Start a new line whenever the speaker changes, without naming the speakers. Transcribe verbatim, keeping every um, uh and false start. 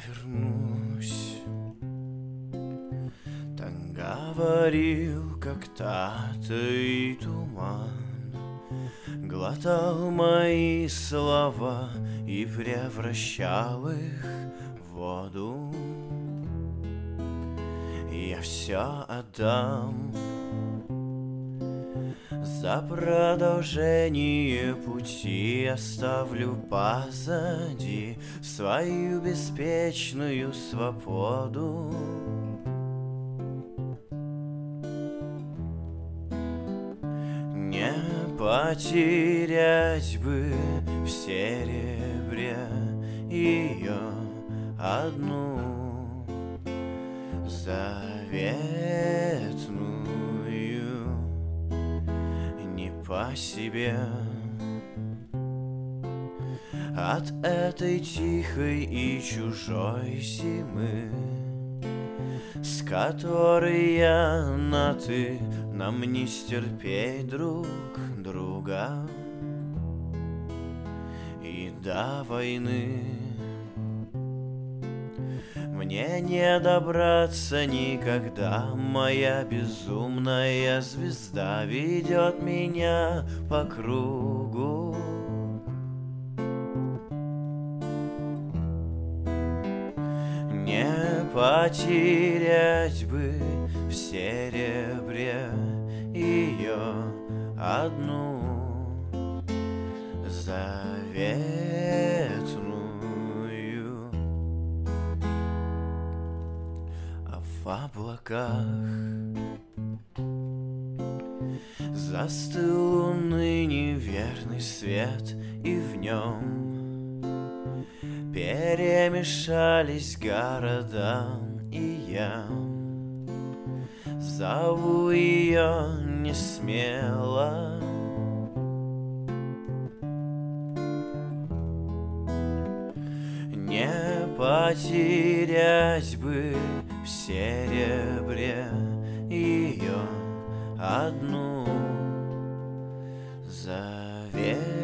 вернусь. Так говорил когда-то и туман, глотал мои слова и превращал их в воду. Я все отдам за продолжение пути, оставлю позади свою беспечную свободу. Не потерять бы в серебре ее одну заветную, не по себе от этой тихой и чужой зимы, с которой я на ты, нам не стерпеть друг друга и до войны. Мне не добраться никогда, моя безумная звезда ведет меня по кругу. Не потерять бы в серебре ее одну заветную, а в облаках застыл лунный неверный свет, и в нем перемешались города, и я зову ее не смело. Не потерять бы в серебре ее одну заветную.